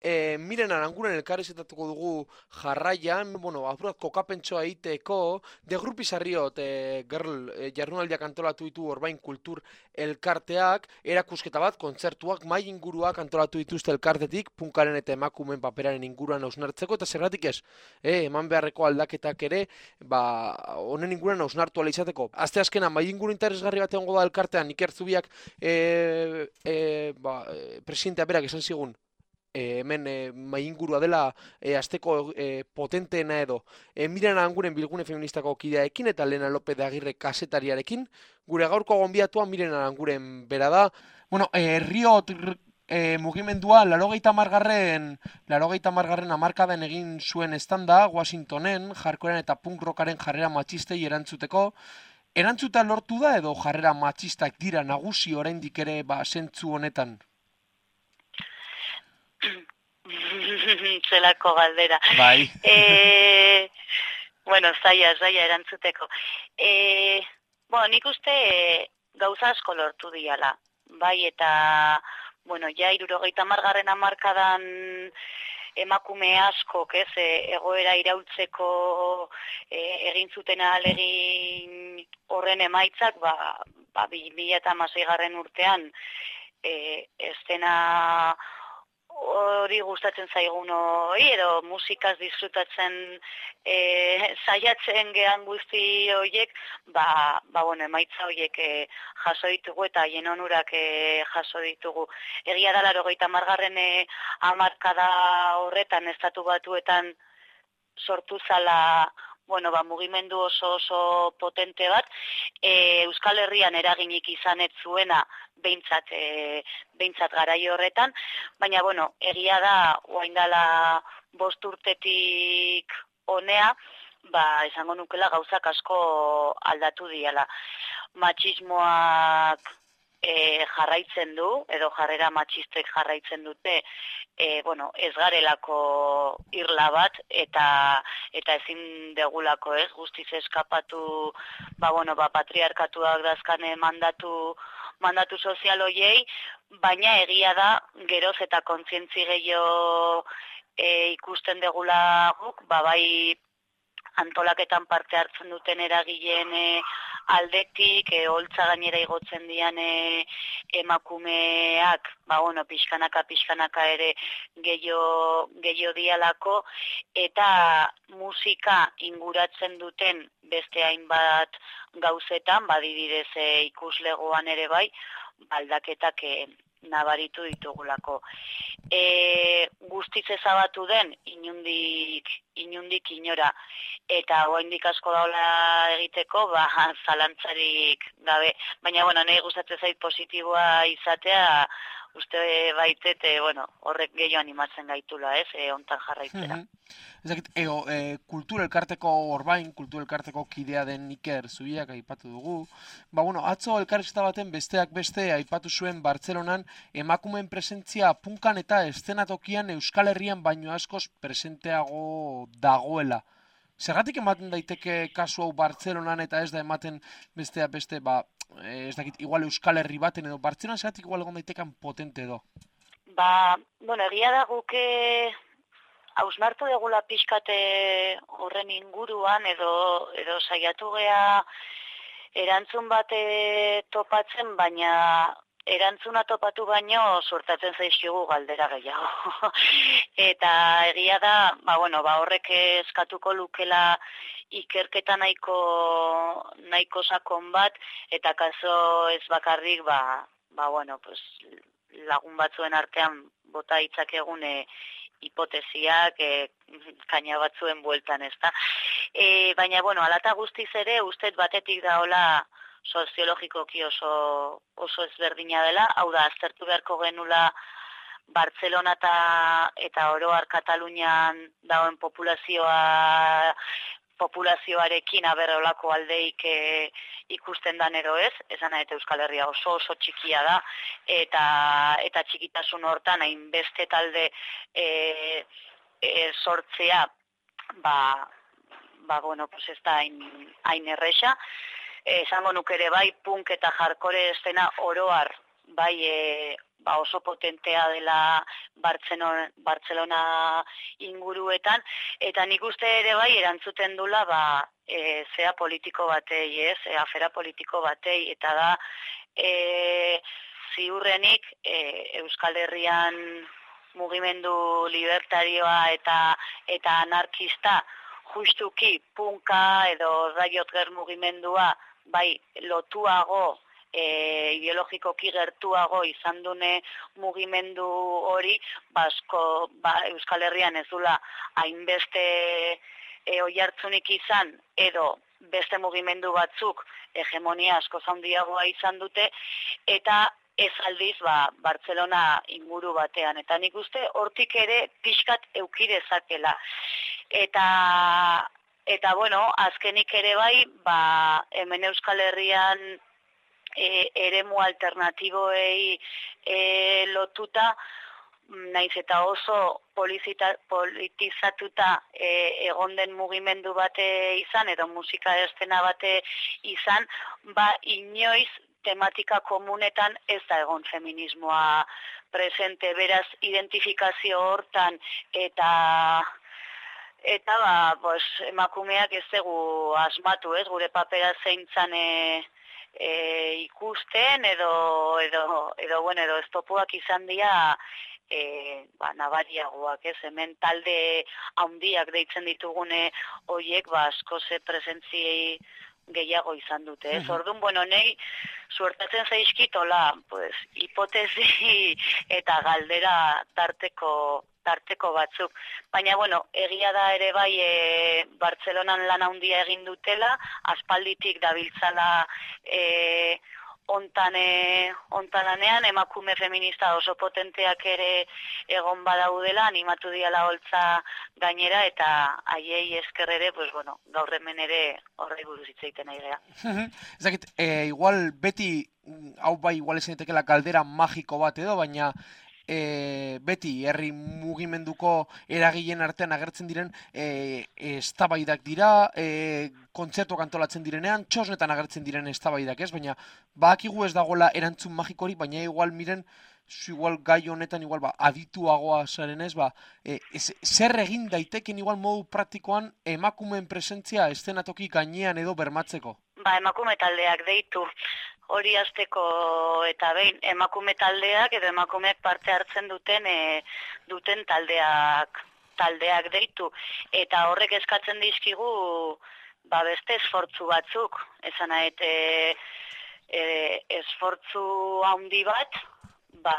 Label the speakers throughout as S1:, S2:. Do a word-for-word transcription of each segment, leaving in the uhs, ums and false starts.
S1: E, miren aranguren elkarrizetatuko dugu jarraian, bueno, apurat kokapentsoa egiteko, de grupi sarriot, e, girl, e, jardunaldiak antolatu ditu Orbain Kultur elkarteak, erakusketa bat, kontzertuak, mai inguruak antolatu dituzte elkartetik, punkaren eta emakumeen paperaren inguruan hausnartzeko, eta zergatik ez, e, eman beharreko aldaketak ere, ba, honen inguruan hausnartu ala izateko. Aste azkena, mai inguru interesgarri bat egongo da elkartean, Iker Zubiak, e, e, ba, e, presidentea berak esan zigun, e, hemen e, mai ingurua dela e, asteko e, potenteena edo e, Miren Aranguren bilgune feministako kidearekin eta Lena López de Agirre kasetariarekin. Gure gaurko gonbidatua Miren Aranguren bera da. Bueno, e, Riot e, mugimendua laurogeita hamargarren laurogeita hamargarren hamarkadan egin zuen estanda Washingtonen jarkoaren eta punk rockaren jarrera matxistei erantzuteko. Erantzuta lortu da edo jarrera matxistak dira nagusi oraindik ere ba zentzu honetan?
S2: Zelako galdera.
S1: Bai.
S2: E, bueno, zaila, zaila erantzuteko. E, bueno, nik uste e, gauza asko lortu diala. Bai, eta, bueno, ja irurogeita margarren amarkadan emakume askok, ez, e, egoera iraultzeko e, egin zuten ahalegin horren emaitzak, ba, ba bi mila hamasei garren urtean, e, estena hori gustatzen zaigun hori, edo musikaz disfrutatzen e, saiatzen gehan guzti horiek, ba, ba bueno, emaitza horiek e, jaso ditugu eta haien onurak e, jaso ditugu. Egia da laurogeita hamargarren e, hamarkada horretan estatu batuetan sortu zala, bueno, ba, mugimendu oso oso potente bat, e, Euskal Herrian eraginik izan ez zuena behintzat, e, behintzat garai horretan, baina, bueno, egia da, orain dela bost urtetik honea, ba, esango nukela gauzak asko aldatu diala. Matxismoak e, jarraitzen du, edo jarrera matxistek jarraitzen dute, e, bueno, ez garelako irla bat, eta eta ezin degulako, ez, guztiz eskapatu, ba, bueno, ba, patriarkatuak dazkane mandatu, mandatu sozial hoiei, baina egia da, geroz eta kontzientzi gehiago e, ikusten degula guk, ba, bai, antolaketan parte hartzen duten eragileen e, aldetik, e, holtza gainera igotzen dian e, emakumeak, ba, bueno, pixkanaka, pixkanaka ere gehiago, gehiago dialako, eta musika inguratzen duten beste hainbat gauzetan, badibidez e, ikuslegoan ere bai, aldaketak e, nabaritu ditugulako. E, guztiz ezabatu den inundik, inundik inora, eta oraindik asko daula egiteko, ba, zalantzarik gabe. Baina, bueno, nahi gustatzen zait positiboa izatea, uste baitet, e, bueno, horrek gehiago animatzen gaitula, ez, e, hontan jarraitzera.
S1: Ezakit, ego, e, kultur elkarteko Orbain, kultur elkarteko kidea den Iker Zubiak aipatu dugu. Ba, bueno, atzo elkarrizketa baten besteak beste aipatu zuen Bartzelonan emakumeen presentzia punkan eta eszenatokian Euskal Herrian baino askoz presenteago dagoela. Zergatik ematen daiteke kasu hau Bartzelonan eta ez da ematen besteak beste, ba, ez dakit, igual Euskal Herri baten edo Bartzelonan zergatik igual egon daitekan potente edo?
S2: Ba, bueno, egia da guke hausnartu degula pixkate horren inguruan edo, edo saiatu gea erantzun bate topatzen, baina erantzuna topatu baino suertatzen zaizkigu galdera gehiago. Eta egia da, ba, bueno, ba, horrek eskatuko lukela ikerketa nahiko, nahiko sakon bat, eta kaso ez bakarrik, ba, ba, bueno, pues, lagun batzuen artean bota ditzakegun e, hipotesiak e, kaina batzuen bueltan, ezta. E, baina, bueno, alata guztiz ere, ustez batetik daola soziologikoki oso, oso ezberdina dela, hau da, aztertu beharko genula Bartzelona eta, eta oroar Katalunian dagoen populazioa populazioarekin aberrolako aldeik e, ikusten dan edo ez, esan eta Euskal Herria oso oso txikia da, eta eta txikitasun hortan hainbeste talde e, e, sortzea, ba, ba bueno, pues ez da hain, hain erresa. Esango nuke ere bai, punk eta hardcore estena oroar bai e, ba oso potentea dela Bartzelona, Bartzelona inguruetan, eta nik uste ere bai erantzuten dula ba, e, zea politiko batei, ez, e, afera politiko batei, eta da e, ziurrenik e, Euskal Herrian mugimendu libertarioa eta eta anarkista justuki punka edo Riot mugimendua bai lotuago e, ideologikoki gertuago izan dune mugimendu hori basko ba, Euskal Herrian ez dula hainbeste e, oihartzunik izan edo beste mugimendu batzuk hegemonia asko handiagoa izan dute eta ez aldiz ba, Bartzelona inguru batean. Eta nik uste hortik ere pixkat euki dezakela. Eta, eta bueno, azkenik ere bai, ba, hemen Euskal Herrian e, eremu alternatiboei e, lotuta, naiz eta oso polizita, politizatuta e, egon den mugimendu bate izan, edo musika estena bate izan, ba, inoiz tematika komunetan ez da egon feminismoa presente, beraz identifikazio hortan eta eta ba, pues, emakumeak ez dugu asmatu, ez, gure papera zeintzan e, e, ikusten edo edo edo bueno, edo estopuak izan dira e, ba, nabariagoak, ez, hemen talde handiak deitzen ditugune hoiek ba asko ze presentziei gehiago izan dute, ez? Orduan, bueno, nei suertatzen zaizkitola, pues, hipotesi eta galdera tarteko tarteko batzuk. Baina, bueno, egia da ere bai e, Bartzelonan lan handia egin dutela, aspalditik dabiltzala e, ontan, e, ontan lanean, emakume feminista oso potenteak ere egon badaudela, animatu diala holtza gainera, eta haiei esker ere, pues, bueno, gaur hemen ere horrei buruz hitz egiten nahi gea.
S1: Ez dakit, e, igual beti, hau bai, igual ezin daitekeela kaldera magiko bat edo, baina e, beti herri mugimenduko eragileen artean agertzen diren e, eztabaidak dira, e, kontzertuak antolatzen direnean, txosnetan agertzen diren eztabaidak, ez? Baina badakigu ez dagoela erantzun magikori, baina igual miren igual gai honetan igual ba adituagoa zaren ez, ba, e, ez, zer egin daiteken igual modu praktikoan emakumeen presentzia eszenatoki gainean edo bermatzeko?
S2: Ba, emakume taldeak deitu. Hori hasteko eta behin emakume taldeak edo emakumeak parte hartzen duten e, duten taldeak taldeak deitu eta horrek eskatzen dizkigu ba beste esfortzu batzuk, esan nahet e, e, esfortzu handi bat, ba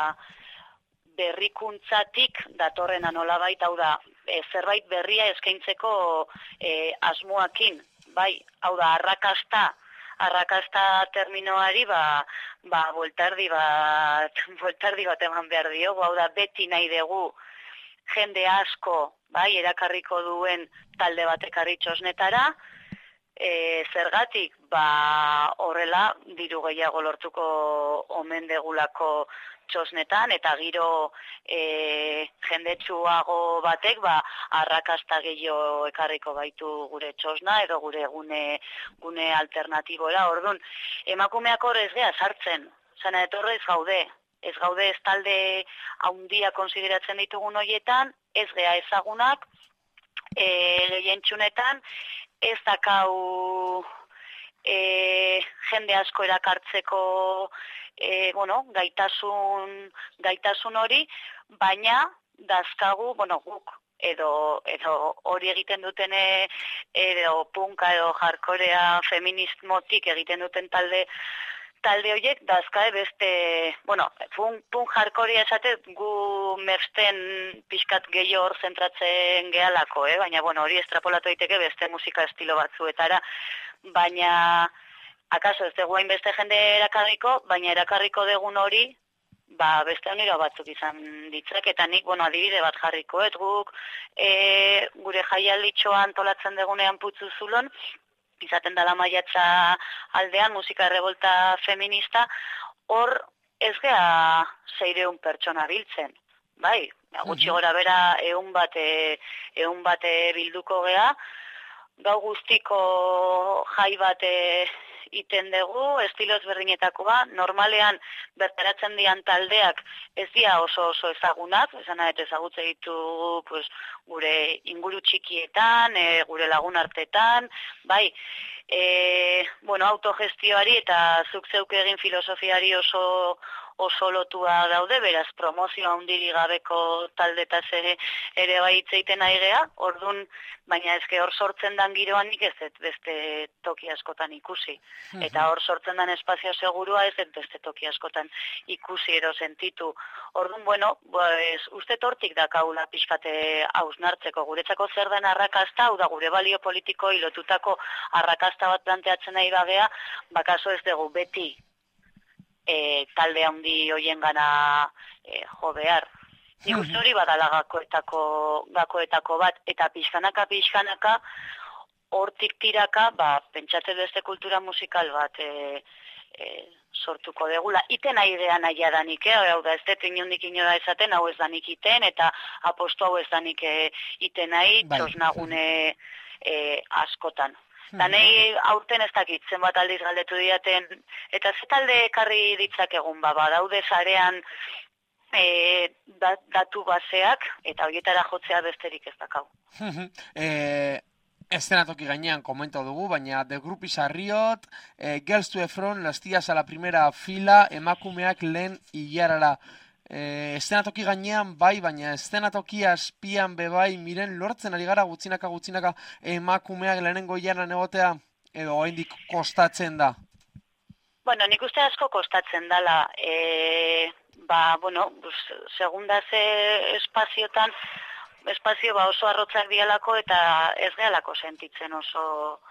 S2: berrikuntzatik datorrena nolabait, hau da, e, zerbait berria eskaintzeko e, asmoakin, bai, hau da, arrakasta arrakasta terminoari ba ba voltardi bat voltardi bat eman behar diogu, hau da beti nahi dugu jende asko bai erakarriko duen talde bat ekarri txosnetara, e, zergatik ba horrela diru gehiago lortuko omen degulako txosnetan eta giro e, jendetsuago batek ba arrakasta gehiago ekarriko baitu gure txosna edo gure gune gune alternatibora. Orduan, emakumeak hor ez gea sartzen, zena etorre ez gaude, ez gaude ez talde haundia konsideratzen ditugun horietan, ez gea ezagunak, e, gehientsunetan, ez dakau e, jende asko erakartzeko e, bueno, gaitasun, gaitasun hori, baina dazkagu, bueno, guk edo edo hori egiten duten edo punka edo jarkorea feminismotik egiten duten talde talde horiek dazkae beste, bueno, punk, punk jarkorea esate gu mersten pixkat gehiago hor zentratzen gehalako, eh? Baina bueno, hori estrapolatu daiteke beste musika estilo batzuetara, baina akaso ez dugu hainbeste jende erakarriko, baina erakarriko degun hori ba, beste onira batzuk izan ditzak, eta nik, bueno, adibide bat jarriko, et guk e, gure jaialditxoa antolatzen degunean Putzu Zulon, izaten dela maiatza aldean, musika errebolta feminista, hor ez gea seireun pertsona biltzen, bai, gutxi gora bera eun bate, eun bate bilduko gea, gau guztiko jai bat iten dugu, estilo ezberdinetakoa, normalean bertaratzen dian taldeak ez dira oso oso ezagunak, esan nahi ezagutze ditu pues, gure inguru txikietan, e, gure lagun artetan, bai, e, bueno, autogestioari eta zuk zeuk egin filosofiari oso oso lotua daude, beraz promozio handiri gabeko taldetaz ere, ere bai itzeiten ari gea, ordun, baina ezke hor sortzen dan giroan nik ez dut beste toki askotan ikusi. Eta hor sortzen dan espazio segurua ez dut beste toki askotan ikusi ero sentitu. Ordun, bueno, pues, uste tortik dakaula pixkate hausnartzeko. Guretzako zer den arrakasta, hau da gure balio politiko ilotutako arrakasta bat planteatzen nahi bagea, bakaso ez dugu beti E, talde handi hoien gana e, jo behar. Nik uste hori badala gakoetako, gakoetako bat, eta pixkanaka pixkanaka hortik tiraka, ba, pentsatzen beste kultura musikal bat e, e, sortuko degula. Iten nahi idea nahi danik, eh? Hau da, ez dut inondik inora esaten, hau ez danik iten, eta apostu hau ez danik e, iten nahi, bai. Txosnagune e, askotan. Da nahi aurten ez dakit, zenbat aldiz galdetu diaten, eta ze talde ekarri ditzakegun, ba, daude zarean e, dat, datu baseak, eta horietara jotzea besterik ez dakau.
S1: e, Eszenatoki gainean komento dugu, baina The Group is a Riot, e, Girls to the Front, Las Tías a la primera fila, emakumeak lehen hilarara. E, eszenatoki gainean bai, baina eszenatoki azpian bebai miren lortzen ari gara gutxinaka gutxinaka emakumeak lehenengo hilaran egotea, edo oraindik kostatzen da?
S2: Bueno, nik uste asko kostatzen dala, e, ba, bueno, segunda ze espaziotan, espazio ba oso arrotzak dialako eta ez gehalako sentitzen oso,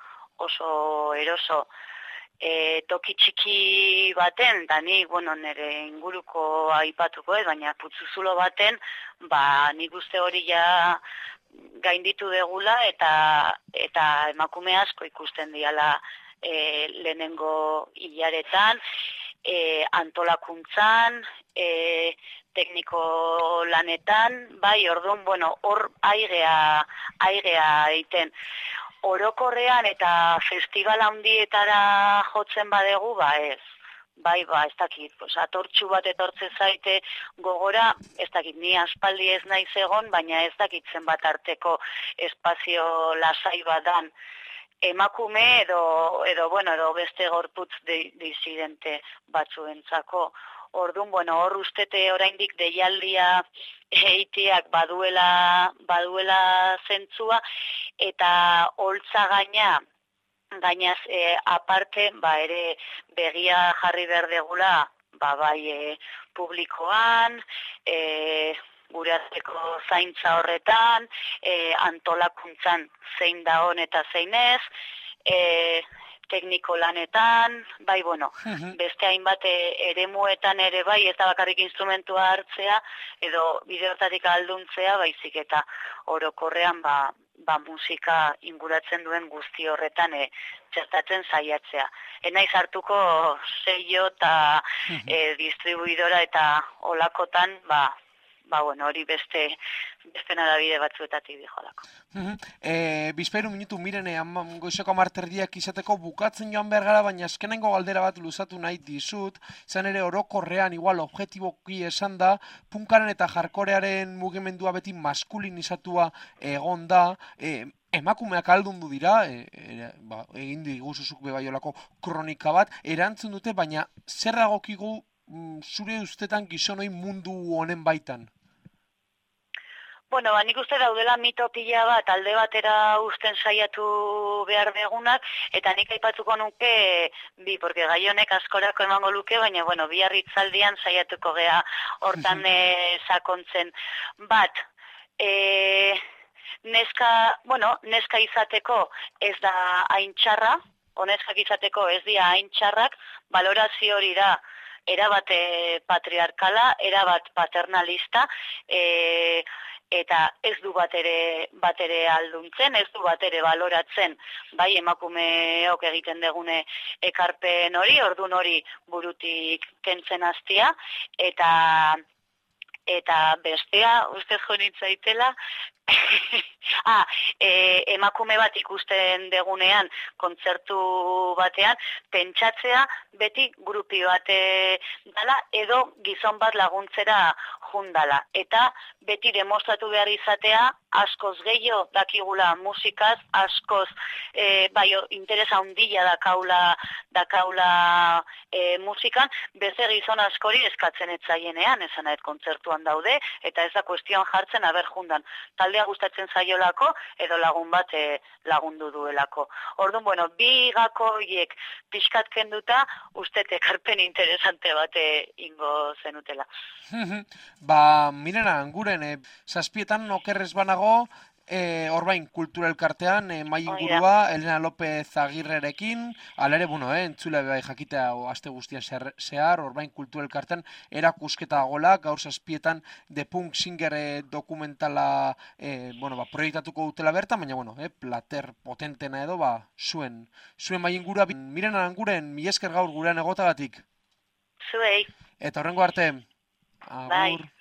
S2: oso eroso. E, toki txiki baten, da ni, bueno, nire inguruko aipatuko ez, baina putzuzulo baten, ba, nik uste hori ja gainditu degula eta, eta emakume asko ikusten diala e, lehenengo hilaretan, e, antolakuntzan, e, tekniko lanetan, bai, orduan, bueno, hor aigea, aigea egiten. Orokorrean eta festival handietara jotzen badegu, ba ez. Bai, ba, ez dakit, pues, atortxu bat etortzen zaite gogora, ez dakit, ni aspaldi ez naiz egon, baina ez dakit zenbat arteko espazio lasai badan emakume edo, edo, bueno, edo beste gorputz disidente batzuentzako. Orduan, bueno, hor ustete oraindik deialdia eitiak baduela, baduela zentzua, eta holtza gaina, gainaz e, aparte, ba ere begia jarri behar degula, ba bai e, publikoan, e, gure arteko zaintza horretan, e, antolakuntzan zein da hon eta zein ez, e, tekniko lanetan, bai, bueno, beste hainbat eremuetan ere bai, ez da bakarrik instrumentua hartzea, edo bideotatik alduntzea, baizik eta orokorrean, ba, ba musika inguratzen duen guzti horretan e, txertatzen saiatzea. Enaiz hartuko seio eta e, distribuidora eta olakotan, ba, ba, bueno, hori beste, beste nadabide batzuetatik dijolako.
S1: E, Bizpairu minutu mirene, goizeko amarterdiak izateko bukatzen joan behar gara, baina azkenengo galdera bat luzatu nahi dizut, izan ere orokorrean, igual, objetiboki esan da, punkaren eta jarkorearen mugimendua beti maskulinizatua egon da, e, emakumeak aldundu dira, e, e, ba, egin diguzuzuk bebaiolako kronika bat, erantzun dute, baina zer dagokigu zure ustetan gizonoi mundu honen baitan?
S2: Bueno, ba, nik uste daudela mito pila bat, alde batera usten saiatu behar begunak, eta nik aipatuko nuke, bi, porque gai honek askorako emango luke, baina, bueno, bi harritzaldian saiatuko gea hortan e, sakontzen. Bat, e, neska, bueno, neska izateko ez da hain txarra, o neskak izateko ez dira hain txarrak, balorazio hori da, erabat patriarkala, erabat paternalista, e, eta ez du bat ere, bat ere alduntzen, ez du bat ere baloratzen, bai emakumeok egiten degune ekarpen hori, ordun hori burutik kentzen hastia, eta eta bestea, ustez jo nintzaitela, ah, e, emakume bat ikusten degunean, kontzertu batean, pentsatzea beti grupi bat e, dala, edo gizon bat laguntzera jundala. Eta beti demostratu behar izatea, askoz gehiago dakigula musikaz, askoz e, bai, interesa hundila dakaula, dakaula e, musikan, beze gizon askori eskatzen etzaienean, esan nahet kontzertuan daude, eta ez da kuestion jartzen aber jundan. Taldea gustatzen zaiolako, edo lagun bat e, lagundu duelako. Orduan, bueno, bi gako horiek pixkat kenduta, ustez ekarpen interesante bate ingo zenutela.
S1: Ba, Mirena, guren, e, zazpietan okerrez banago, E, Orbain Kultura Elkartean, e, mai ingurua, Elena López Agirrerekin, alere, bueno, eh, entzule bai jakitea o, aste guztian zehar, Orbain Kultura Elkartean, erakusketa gola, gaur zazpietan The Punk Singer e, dokumentala, e, bueno, ba, proiektatuko dutela bertan, baina, bueno, eh, plater potentena edo, ba, zuen, zuen mai ingurua, Mirena Anguren, mi esker gaur gurean egotagatik.
S2: Zuei.
S1: Eta horrengo arte, agur.
S2: Bai.